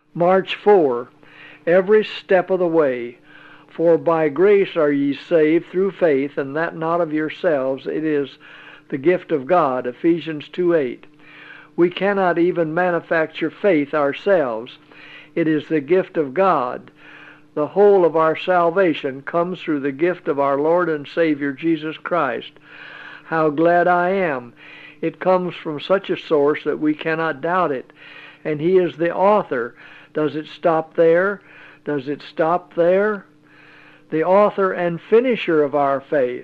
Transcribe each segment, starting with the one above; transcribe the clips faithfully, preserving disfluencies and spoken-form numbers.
March four. Every step of the way. For by grace are ye saved through faith, and that not of yourselves. It is the gift of God. Ephesians two eight. We cannot even manufacture faith ourselves. It is the gift of God. The whole of our salvation comes through the gift of our Lord and Savior Jesus Christ. How glad I am. It comes from such a source that we cannot doubt it. And He is the author. Does it stop there? Does it stop there? The author and finisher of our faith.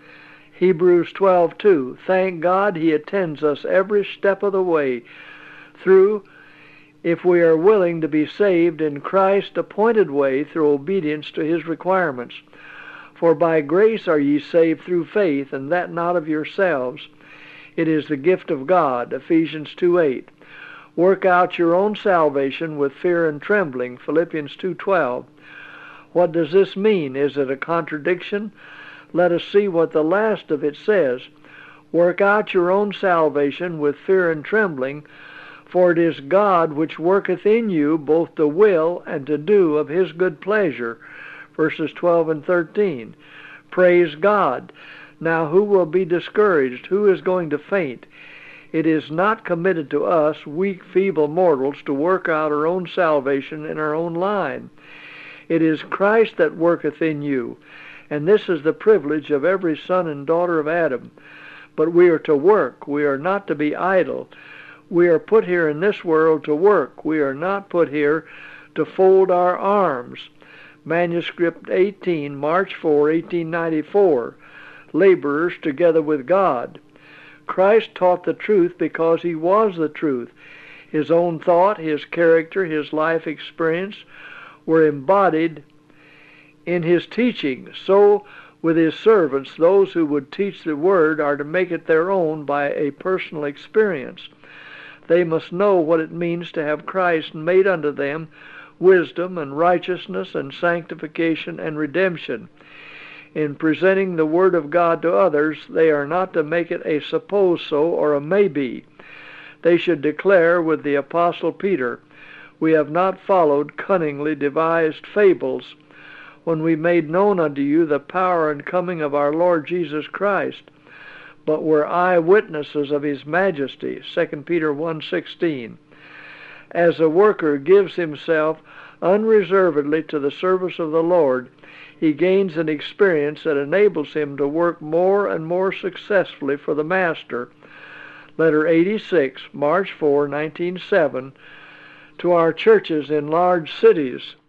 Hebrews twelve two. Thank God He attends us every step of the way through, if we are willing to be saved in Christ's appointed way through obedience to His requirements. For by grace are ye saved through faith, and that not of yourselves. It is the gift of God. Ephesians two eight. Work out your own salvation with fear and trembling. Philippians two twelve. What does this mean? Is it a contradiction? Let us see what the last of it says. Work out your own salvation with fear and trembling, for it is God which worketh in you both to will and to do of His good pleasure. Verses twelve and thirteen. Praise God. Now who will be discouraged? Who is going to faint? It is not committed to us, weak, feeble mortals, to work out our own salvation in our own line. It is Christ that worketh in you, and this is the privilege of every son and daughter of Adam. But we are to work. We are not to be idle. We are put here in this world to work. We are not put here to fold our arms. Manuscript eighteen, March fourth, eighteen ninety-four. Laborers together with God. Christ taught the truth because He was the truth. His own thought, His character, His life experience were embodied in His teaching. So with His servants, those who would teach the Word are to make it their own by a personal experience. They must know what it means to have Christ made unto them wisdom and righteousness and sanctification and redemption. In presenting the Word of God to others, they are not to make it a suppose so or a maybe. They should declare with the Apostle Peter, we have not followed cunningly devised fables, when we made known unto you the power and coming of our Lord Jesus Christ, but were eyewitnesses of His majesty. Second Peter one sixteen. As a worker gives himself unreservedly to the service of the Lord, he gains an experience that enables him to work more and more successfully for the Master. Letter eighty-six, March fourth, nineteen oh seven, to our churches in large cities.